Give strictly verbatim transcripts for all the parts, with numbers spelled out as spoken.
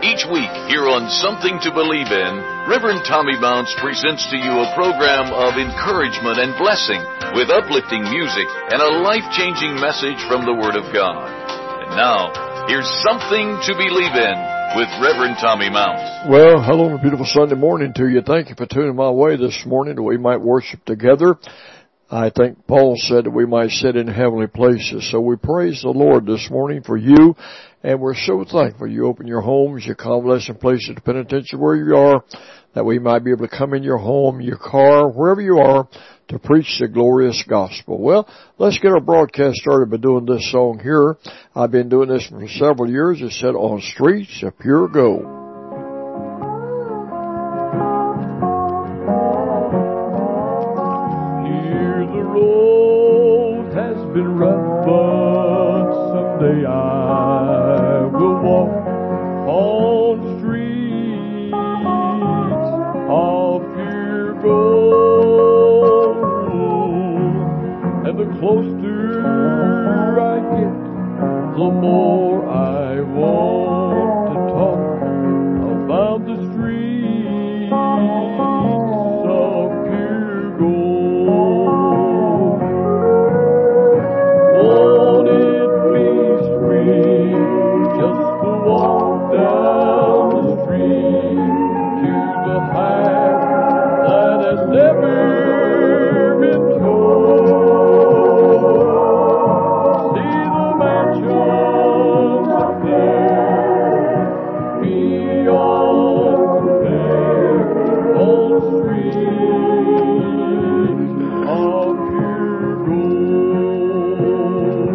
Each week, here on Something to Believe in, Reverend Tommy Mounts presents to you a program of encouragement and blessing with uplifting music and a life-changing message from the Word of God. And now, here's Something to Believe in with Reverend Tommy Mounts. Well, hello and a beautiful Sunday morning to you. Thank you for tuning my way this morning that we might worship together. I think Paul said that we might sit in heavenly places. So we praise the Lord this morning for you, and we're so thankful you open your homes, your convalescent places, the penitentiary where you are, that we might be able to come in your home, your car, wherever you are, to preach the glorious gospel. Well, let's get our broadcast started by doing this song here. I've been doing this for several years. It said, "On Streets of Pure Gold." Been rough, but someday I will walk on streets of pure gold, and the closer I get, the more I want to talk about the streets of pure gold. Won't it be sweet just to walk down the street to the path that has never been told? See the mansions up there beyond compare on streets of pure gold.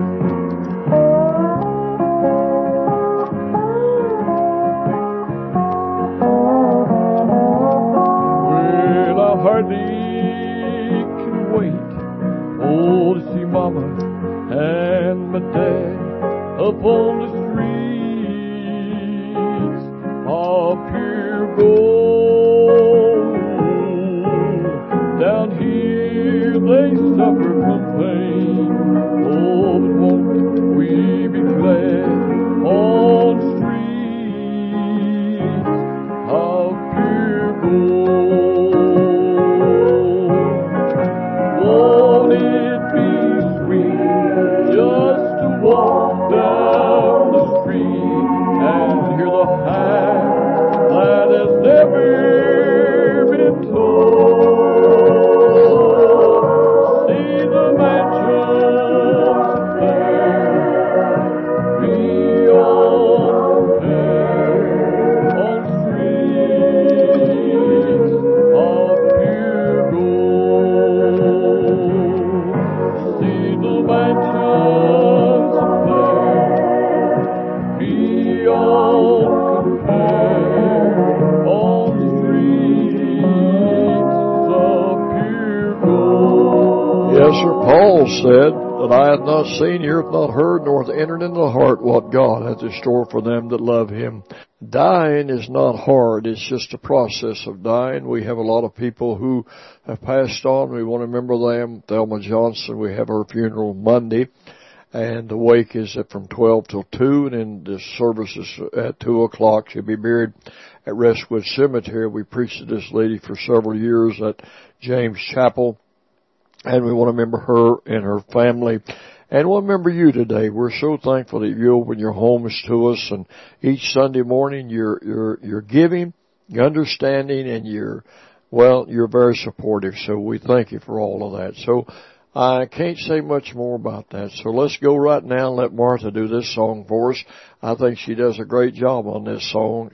Well, I hardly can wait, oh, to see Mama and my Dad upon the streets of pure gold. Down here they suffer from pain, oh, but won't we be glad on streets of pure gold? Won't it be sweet just to walk down the street and hear the hymn that has never been told? See the mansions there beyond compare on streets of pure gold. See the mansions there beyond compare on streets of pure gold. Yes, sir. Paul said that I have not seen, ear hath not heard, nor hath entered into the heart what God hath in store for them that love Him. Dying is not hard. It's just a process of dying. We have a lot of people who have passed on. We want to remember them. Thelma Johnson, we have her funeral Monday, and the wake is at from twelve till two, and then the service is at two o'clock. She'll be buried at Restwood Cemetery. We preached to this lady for several years at James Chapel, and we want to remember her and her family. And we'll remember you today. We're so thankful that you open your homes to us, and each Sunday morning you're, you're, you're giving, you're understanding, and you're, well, you're very supportive. So we thank you for all of that. So I can't say much more about that. So let's go right now and let Martha do this song for us. I think she does a great job on this song.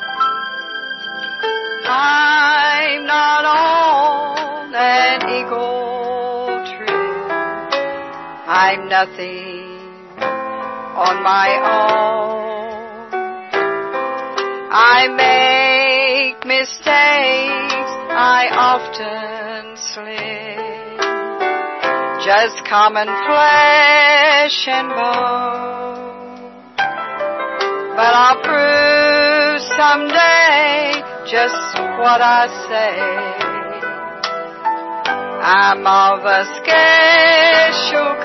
I'm not on an eagle tree. I'm nothing on my own. I make mistakes. I often slip. Just common flesh and bone. But I'll prove someday just what I say. I'm of a special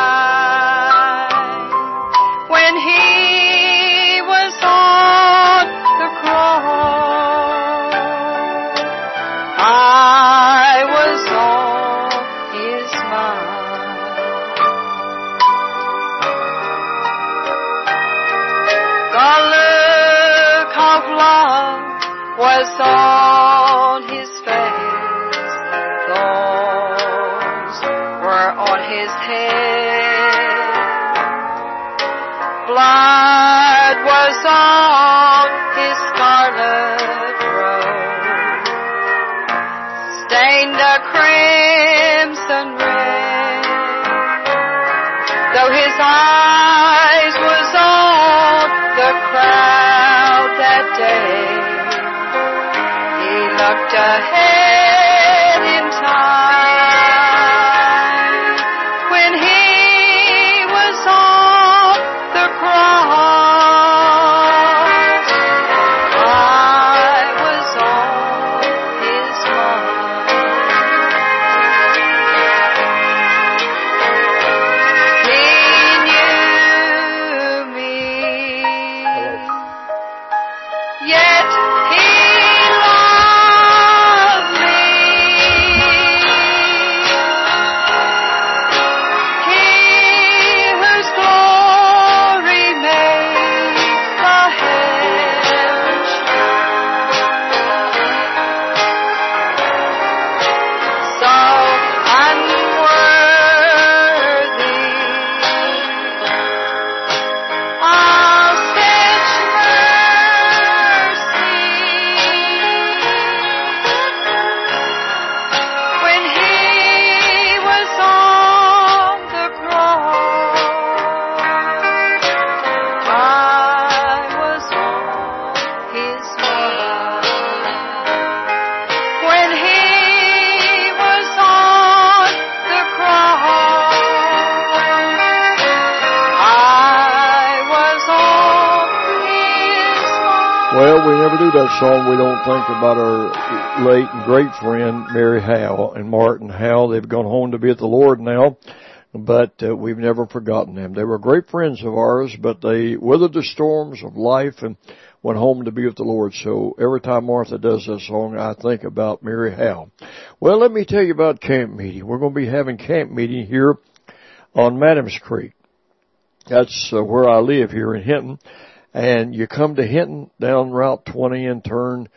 kind. When He was on The look of love was on his face. Thorns were on his head. Blood was on his scarlet robe, stained a crimson red. Though his eyes was on the crowd that day, he looked ahead in time. When he was on the cross, I was on his mind. He knew me, yet he loved me. He whose glory made the heavens so unworthy of such mercy. When he was on the cross, I was on his mind. When he was on the cross, I was on his mind. Well, we never do that song. We don't think about our late and great friend, Mary Howe and Martin Howe. They've gone home to be with the Lord now, but uh, we've never forgotten them. They were great friends of ours, but they weathered the storms of life and went home to be with the Lord. So every time Martha does that song, I think about Mary Howe. Well, let me tell you about camp meeting. We're going to be having camp meeting here on Madams Creek. That's uh, where I live here in Hinton. And you come to Hinton down Route twenty and turn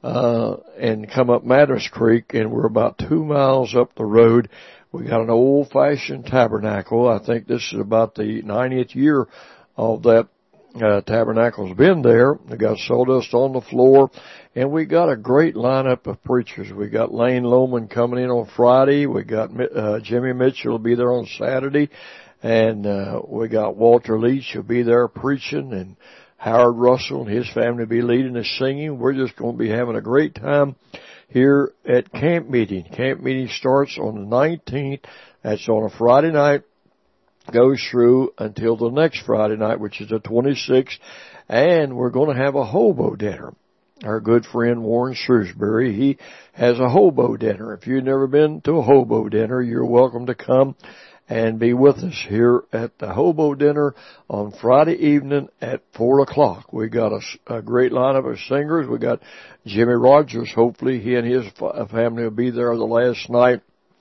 uh and come up Madams Creek, and we're about two miles up the road. We got an old-fashioned tabernacle. I think this is about the ninetieth year of that uh, tabernacle's been there. We got sawdust on the floor, and we got a great lineup of preachers. We got Lane Lohman coming in on Friday. We got uh, Jimmy Mitchell will be there on Saturday, and uh, we got Walter Leach will be there preaching, and Howard Russell and his family will be leading us singing. We're just going to be having a great time here at camp meeting. Camp meeting starts on the nineteenth. That's on a Friday night, goes through until the next Friday night, which is the twenty-sixth. And we're going to have a hobo dinner. Our good friend Warren Shrewsbury, he has a hobo dinner. If you've never been to a hobo dinner, you're welcome to come and be with us here at the hobo dinner on Friday evening at four o'clock. We got a, a great lineup of singers. We got Jimmy Rogers. Hopefully he and his family will be there the last night.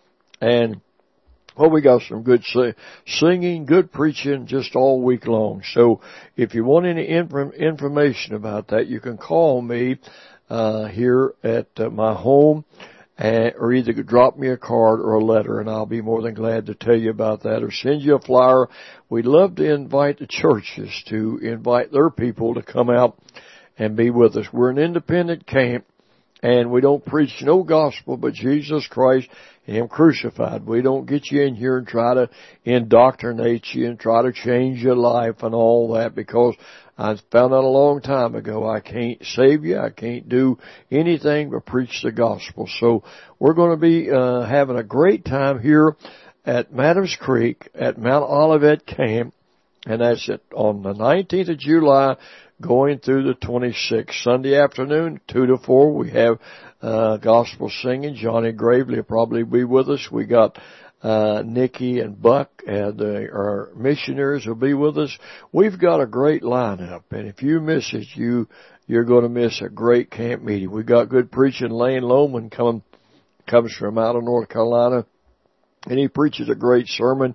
And, well, we got some good sing- singing, good preaching just all week long. So if you want any inf- information about that, you can call me uh here at uh, my home. Uh, or either drop me a card or a letter, and I'll be more than glad to tell you about that, or send you a flyer. We'd love to invite the churches to invite their people to come out and be with us. We're an independent camp, and we don't preach no gospel but Jesus Christ and Him crucified. We don't get you in here and try to indoctrinate you and try to change your life and all that, because I found out a long time ago I can't save you. I can't do anything but preach the gospel. So we're going to be uh, having a great time here at Madams Creek at Mount Olivet Camp, and that's it on the nineteenth of July going through the twenty-sixth. Sunday afternoon, two to four, we have uh gospel singing. Johnny Gravely will probably be with us. We got Uh, Nikki and Buck, and uh, our missionaries will be with us. We've got a great lineup, and if you miss it, you, you're going to miss a great camp meeting. We've got good preaching. Lane Lohman come, comes from out of North Carolina, and he preaches a great sermon.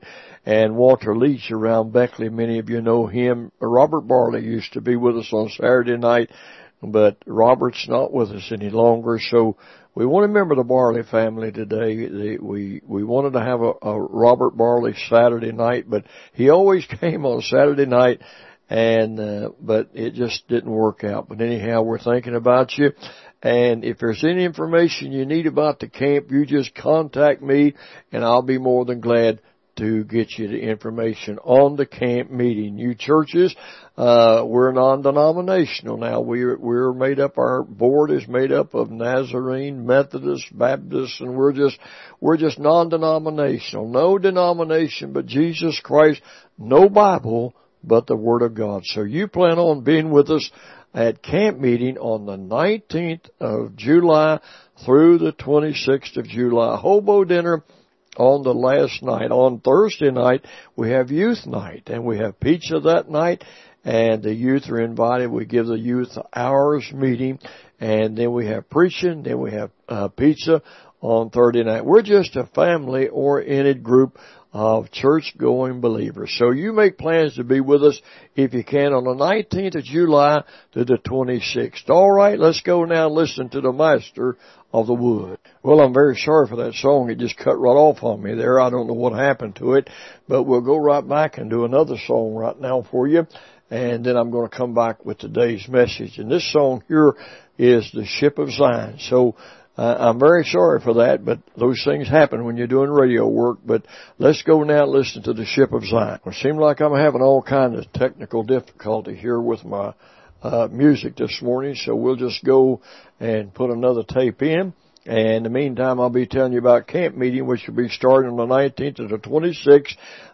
and Walter Leach around Beckley. Many of you know him. Robert Barley used to be with us on Saturday night, but Robert's not with us any longer. So we want to remember the Barley family today. We we wanted to have a, a Robert Barley Saturday night, but he always came on Saturday night, and uh, but it just didn't work out. But anyhow, we're thinking about you. And if there's any information you need about the camp, you just contact me, and I'll be more than glad to get you the information on the camp meeting. You churches, uh, we're non-denominational now. We're, we're made up, our board is made up of Nazarene, Methodist, Baptist, and we're just, we're just non-denominational. No denomination but Jesus Christ, no Bible but the Word of God. So you plan on being with us at camp meeting on the nineteenth of July through the twenty-sixth of July. Hobo dinner on the last night. On Thursday night, we have youth night, and we have pizza that night, and the youth are invited. We give the youth hours meeting, and then we have preaching, then we have uh, pizza on Thursday night. We're just a family-oriented group of church-going believers. So you make plans to be with us, if you can, on the nineteenth of July to the twenty-sixth. All right, let's go now and listen to the Master of the Wood. Well, I'm very sorry for that song. It just cut right off on me there. I don't know what happened to it, but we'll go right back and do another song right now for you, and then I'm going to come back with today's message. And this song here is The Ship of Zion. So Uh, I'm very sorry for that, but those things happen when you're doing radio work. But let's go now and listen to The Ship of Zion. It seems like I'm having all kinds of technical difficulty here with my uh, music this morning, so we'll just go and put another tape in. And in the meantime, I'll be telling you about camp meeting, which will be starting on the nineteenth to the twenty-sixth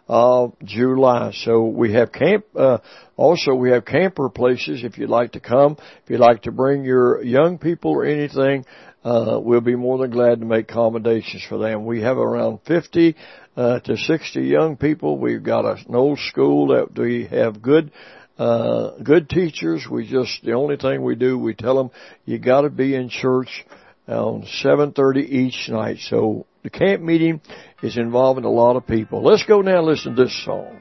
of July. So we have camp, uh, also we have camper places if you'd like to come. If you'd like to bring your young people or anything, Uh, we'll be more than glad to make accommodations for them. We have around fifty uh, to sixty young people. We've got a, an old school that we have good, uh, good teachers. We just, the only thing we do, we tell them you got to be in church on seven thirty each night. So the camp meeting is involving a lot of people. Let's go now and listen to this song.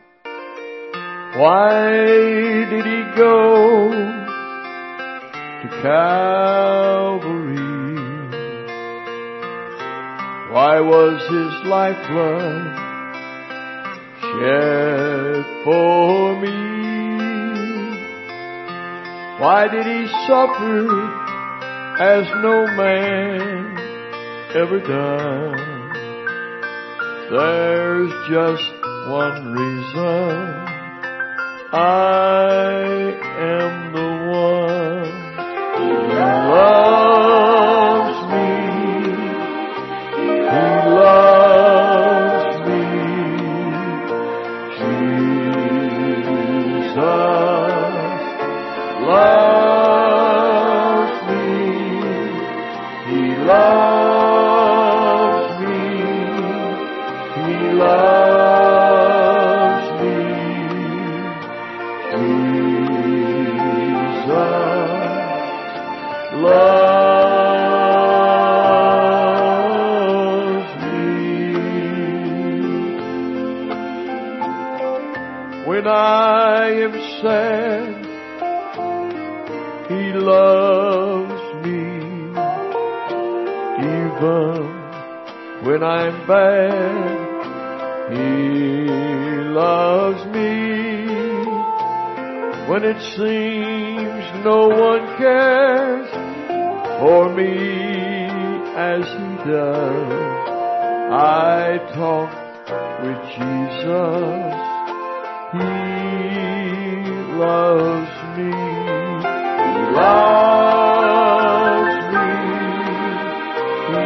Why did he go to Calvary? Why was his lifeblood shed for me? Why did he suffer as no man ever done? There's just one reason. I am the one who loves me. He loves me, Jesus loves me, He loves me, He loves me, Jesus loves me. When I am sad, He loves me. Even when I'm bad, He loves me. When it seems no one cares for me as He does, I talk with Jesus. He loves me. He loves me. He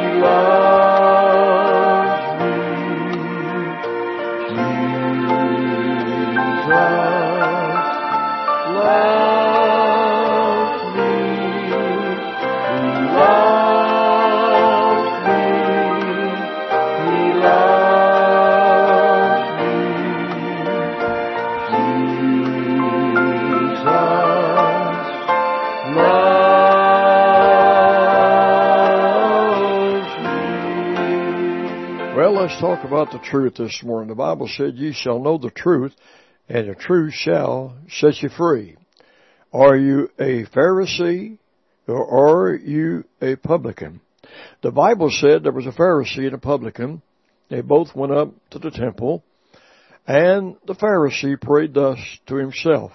loves me. Jesus loves me. He loves me. He loves me. Jesus let's talk about the truth this morning. The Bible said, "Ye shall know the truth, and the truth shall set you free." Are you a Pharisee, or are you a publican? The Bible said there was a Pharisee and a publican. They both went up to the temple, and the Pharisee prayed thus to himself.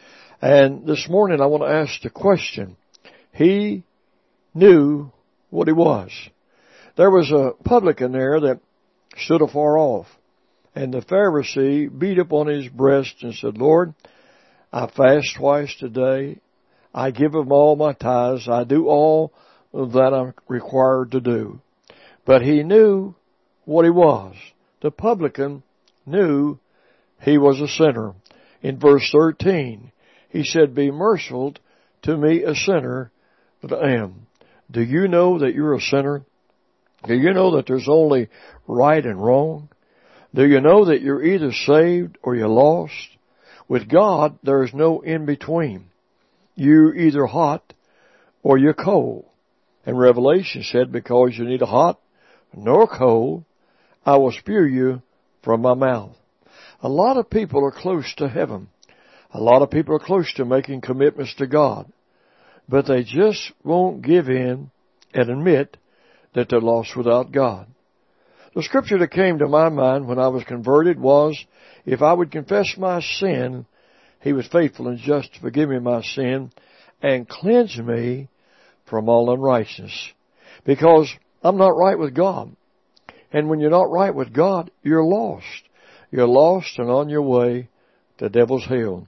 And this morning I want to ask the question. He knew what he was. There was a publican there that stood afar off, and the Pharisee beat upon his breast and said, "Lord, I fast twice today. I give him all my tithes. I do all that I'm required to do." But he knew what he was. The publican knew he was a sinner. In verse thirteen, he said, "Be merciful to me, a sinner that I am." Do you know that you're a sinner? Do you know that there's only right and wrong? Do you know that you're either saved or you're lost? With God, there is no in between. You're either hot or you're cold. And Revelation said, "Because you're neither hot nor cold, I will spew you from my mouth." A lot of people are close to heaven. A lot of people are close to making commitments to God. But they just won't give in and admit that they're lost without God. The scripture that came to my mind when I was converted was, if I would confess my sin, He was faithful and just to forgive me my sin and cleanse me from all unrighteousness. Because I'm not right with God. And when you're not right with God, you're lost. You're lost and on your way to devil's hell.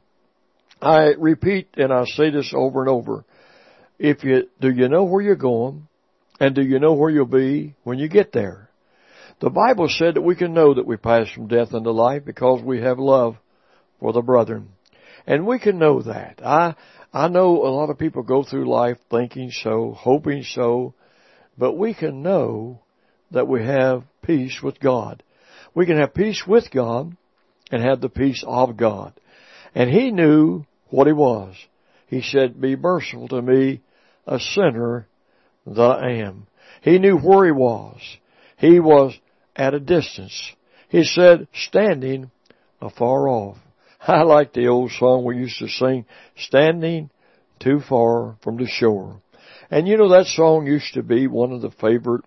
I repeat and I say this over and over. If you, do you know where you're going? And do you know where you'll be when you get there? The Bible said that we can know that we pass from death unto life because we have love for the brethren. And we can know that. I, I know a lot of people go through life thinking so, hoping so, but we can know that we have peace with God. We can have peace with God and have the peace of God. And He knew what He was. He said, "Be merciful to me, a sinner that I am." He knew where He was. He was at a distance. He said, "Standing afar off." I like the old song we used to sing, "Standing too far from the shore." And you know, that song used to be one of the favorite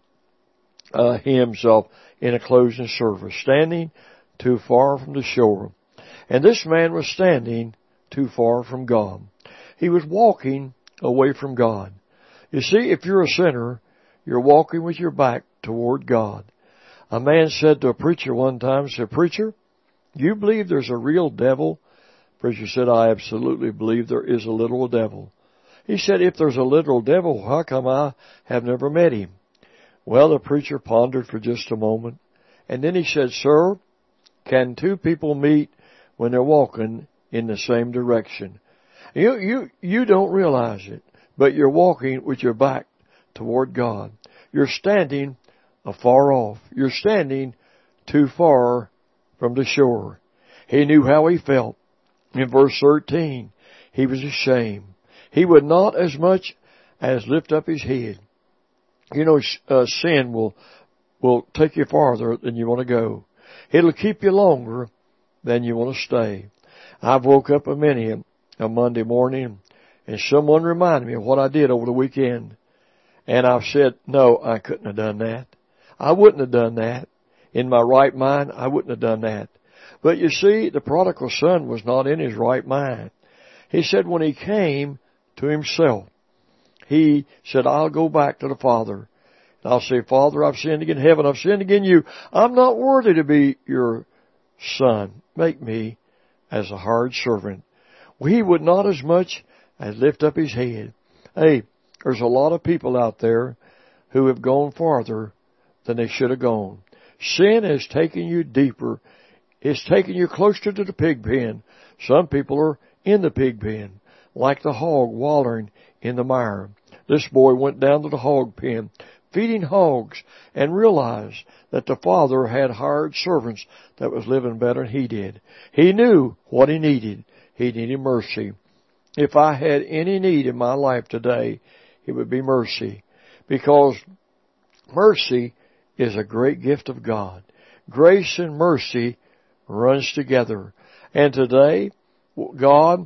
uh, hymns of in a closing service, "Standing too far from the shore." And this man was standing too far from God. He was walking away from God. You see, if you're a sinner, you're walking with your back toward God. A man said to a preacher one time, said, "Preacher, you believe there's a real devil?" Preacher said, "I absolutely believe there is a literal devil." He said, "If there's a literal devil, how come I have never met him?" Well, the preacher pondered for just a moment, and then he said, "Sir, can two people meet when they're walking in the same direction?" You, you, you don't realize it, but you're walking with your back toward God. You're standing afar off. You're standing too far from the shore. He knew how he felt. In verse thirteen, he was ashamed. He would not as much as lift up his head. You know, uh, sin will, will take you farther than you want to go. It'll keep you longer than you want to stay. I've woke up a many a Monday morning and someone reminded me of what I did over the weekend. And I've said, no, I couldn't have done that. I wouldn't have done that. In my right mind, I wouldn't have done that. But you see, the prodigal son was not in his right mind. He said when he came to himself, he said, I'll go back to the Father. And I'll say, Father, I've sinned against heaven. I've sinned against you. I'm not worthy to be your son. Make me as a hard servant. Well, he would not as much as lift up his head. Hey, there's a lot of people out there who have gone farther than they should have gone. Sin has taken you deeper. It's taken you closer to the pig pen. Some people are in the pig pen, like the hog wallowing in the mire. This boy went down to the hog pen, feeding hogs, and realized that the father had hired servants that was living better than he did. He knew what he needed. He needed mercy. If I had any need in my life today, it would be mercy. Because mercy is a great gift of God. Grace and mercy runs together. And today, God,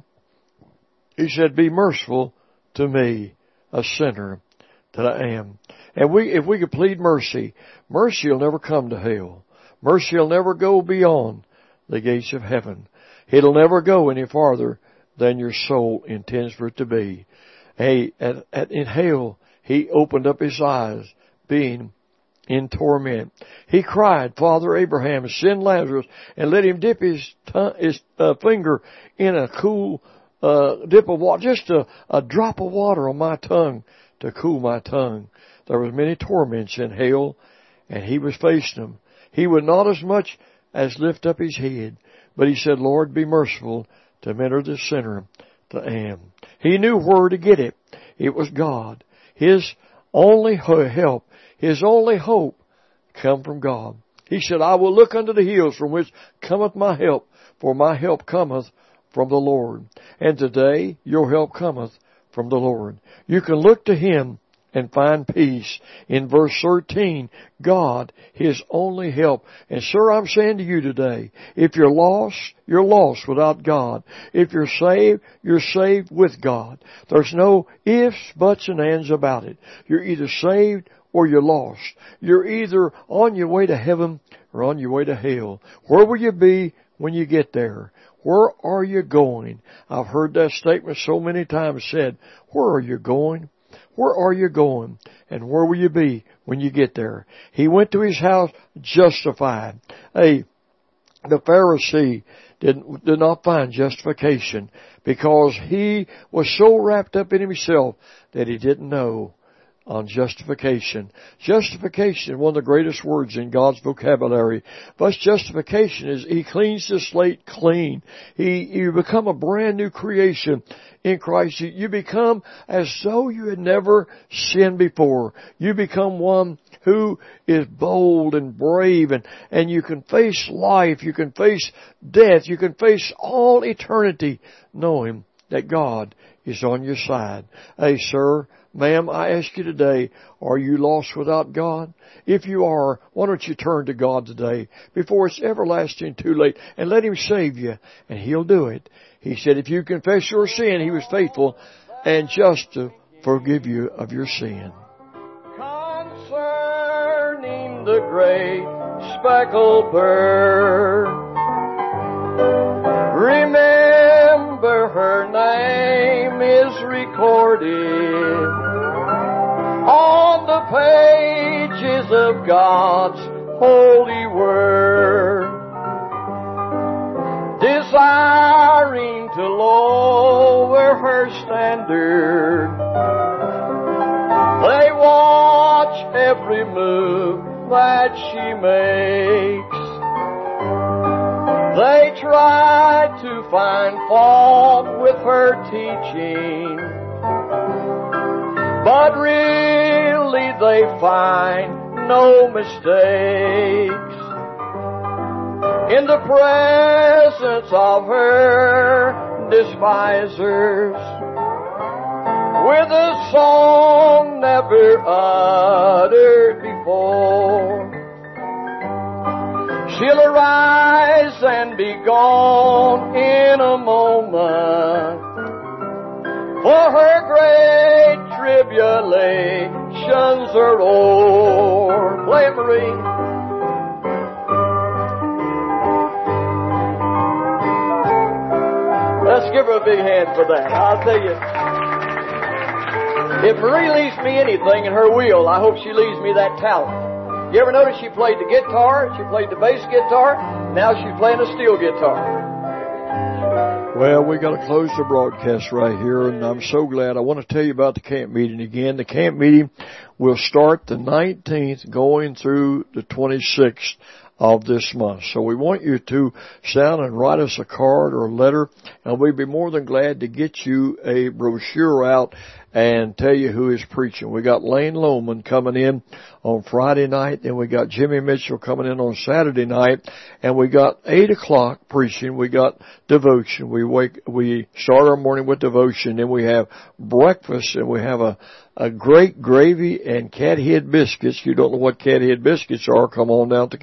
He said, be merciful to me, a sinner that I am. And we, if we could plead mercy, mercy will never come to hell. Mercy will never go beyond the gates of heaven. It'll never go any farther than your soul intends for it to be. Hey, at, at, in hell, He opened up His eyes, being in torment. He cried, Father Abraham, send Lazarus and let him dip his, tongue, his uh, finger in a cool uh, dip of water, just a, a drop of water on my tongue to cool my tongue. There was many torments in hell, and He was facing them. He would not as much as lift up His head, but He said, Lord, be merciful to me, the sinner that I am. He knew where to get it. It was God. His only help, His only hope come from God. He said, I will look unto the hills from which cometh my help, for my help cometh from the Lord. And today, your help cometh from the Lord. You can look to Him and find peace. In verse thirteen, God, His only help. And sir, I'm saying to you today, if you're lost, you're lost without God. If you're saved, you're saved with God. There's no ifs, buts, and ands about it. You're either saved or you're lost. You're either on your way to heaven or on your way to hell. Where will you be when you get there? Where are you going? I've heard that statement so many times said, where are you going? Where are you going? And where will you be when you get there? He went to his house justified. Hey, the Pharisee did, did not find justification because he was so wrapped up in himself that he didn't know on justification. Justification is one of the greatest words in God's vocabulary. But justification is He cleans the slate clean. He, you become a brand new creation in Christ. You become as though you had never sinned before. You become one who is bold and brave, and, and you can face life. You can face death. You can face all eternity knowing that God is on your side. Hey, sir, ma'am, I ask you today, are you lost without God? If you are, why don't you turn to God today before it's everlasting too late and let Him save you, and He'll do it. He said if you confess your sin, He was faithful and just to forgive you of your sin. Concerning the great speckled bird, remember her name is recorded on the pages of God's holy word, desiring to lower her standard. They watch every move that she makes. They try to find fault with her teaching, but really they find no mistakes. In the presence of her despisers, with a song never uttered before, she'll arise and be gone in a moment, for her great tribulations are o'er. Play it, Marie. Let's give her a big hand for that. I'll tell you, if Marie leaves me anything in her will, I hope she leaves me that talent. You ever notice she played the guitar, she played the bass guitar, now she's playing a steel guitar. Well, we got to close the broadcast right here, and I'm so glad. I want to tell you about the camp meeting again. The camp meeting will start the nineteenth going through the twenty-sixth of this month. So we want you to sound and write us a card or a letter, and we'd be more than glad to get you a brochure out and tell you who is preaching. We got Lane Lohman coming in on Friday night, and we got Jimmy Mitchell coming in on Saturday night, and we got eight o'clock preaching. We got devotion. We wake, we start our morning with devotion, then we have breakfast, and we have a a great gravy and cat head biscuits. You don't know what cat head biscuits are, come on down to camp. We'll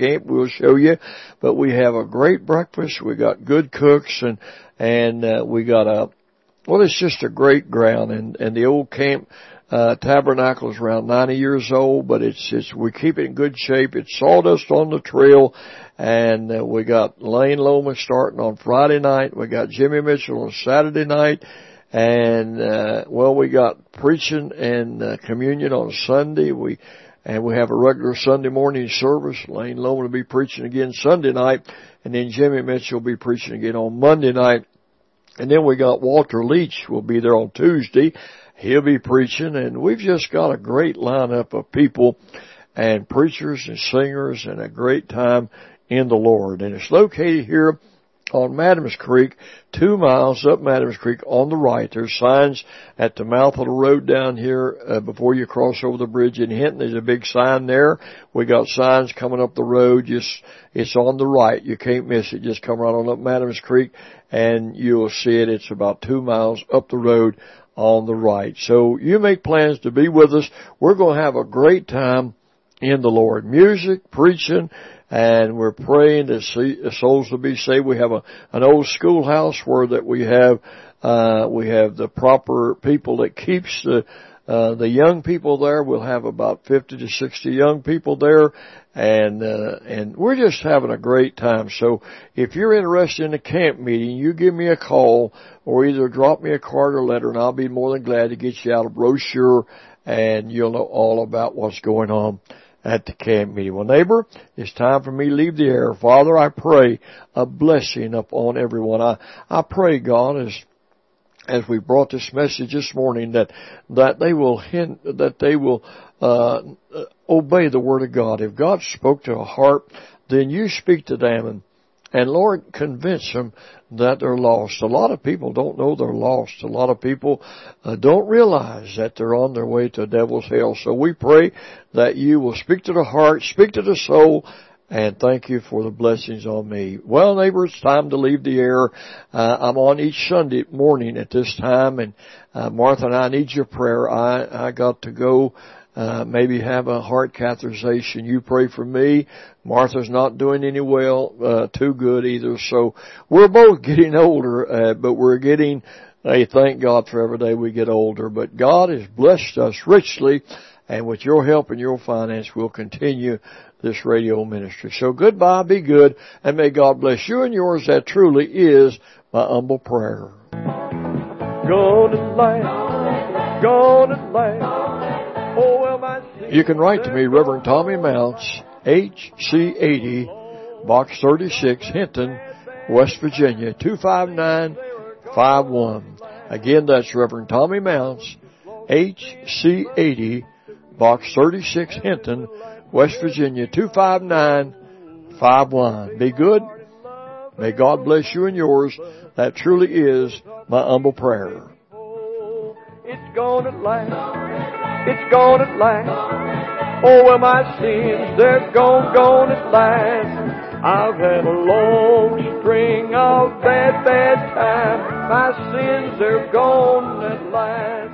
we'll show you. But we have a great breakfast. We got good cooks, and and uh, we got a well, it's just a great ground. And and the old camp uh, tabernacle is around ninety years old, but it's it's we keep it in good shape. It's sawdust on the trail. And uh, we got Lane Lomas starting on Friday night. We got Jimmy Mitchell on Saturday night. And, uh, well, we got preaching and uh, communion on Sunday. We, and we have a regular Sunday morning service. Lane Loman will be preaching again Sunday night. And then Jimmy Mitchell will be preaching again on Monday night. And then we got Walter Leach will be there on Tuesday. He'll be preaching. And we've just got a great lineup of people and preachers and singers and a great time in the Lord. And it's located here on Madams Creek, two miles up Madams Creek on the right. There's signs at the mouth of the road down here uh, before you cross over the bridge in Hinton. There's a big sign there. We got signs coming up the road. Just it's on the right. You can't miss it. Just come right on up Madams Creek and you'll see it. It's about two miles up the road on the right. So you make plans to be with us. We're going to have a great time in the Lord. Music, preaching, and we're praying that souls will be saved. We have a, an old schoolhouse where that we have, uh, we have the proper people that keeps the, uh, the young people there. We'll have about fifty to sixty young people there. And, uh, and we're just having a great time. So if you're interested in a camp meeting, you give me a call or either drop me a card or letter and I'll be more than glad to get you out a brochure and you'll know all about what's going on at the camp meeting. Well, neighbor, it's time for me to leave the air. Father, I pray a blessing upon everyone. I, I pray, God, as, as we brought this message this morning, that, that they will hint, that they will, uh, obey the Word of God. If God spoke to a heart, then you speak to them and, and Lord, convince them that they're lost. A lot of people don't know they're lost. A lot of people uh, don't realize that they're on their way to the devil's hell. So we pray that you will speak to the heart, speak to the soul, and thank you for the blessings on me. Well, neighbor, it's time to leave the air. Uh, I'm on each Sunday morning at this time, and uh, Martha and I need your prayer. I, I got to go Uh, maybe have a heart catheterization. You pray for me. Martha's not doing any well, uh, too good either. So we're both getting older, uh, but we're getting, hey, thank God for every day we get older. But God has blessed us richly, and with your help and your finance, we'll continue this radio ministry. So goodbye, be good, and may God bless you and yours. That truly is my humble prayer. Gone at last, gone at last. Oh, well, my you can write to me, Reverend Tommy Mounts, H C eighty, Box thirty-six, Hinton, West Virginia, two five nine five one. Again, that's Reverend Tommy Mounts, H C eighty, Box thirty-six, Hinton, West Virginia, two five nine five one. Be good. May God bless you and yours. That truly is my humble prayer. It's gone at last. It's gone at last. Oh, well, my sins, they're gone, gone at last. I've had a long string of bad, bad times. My sins, they're gone at last.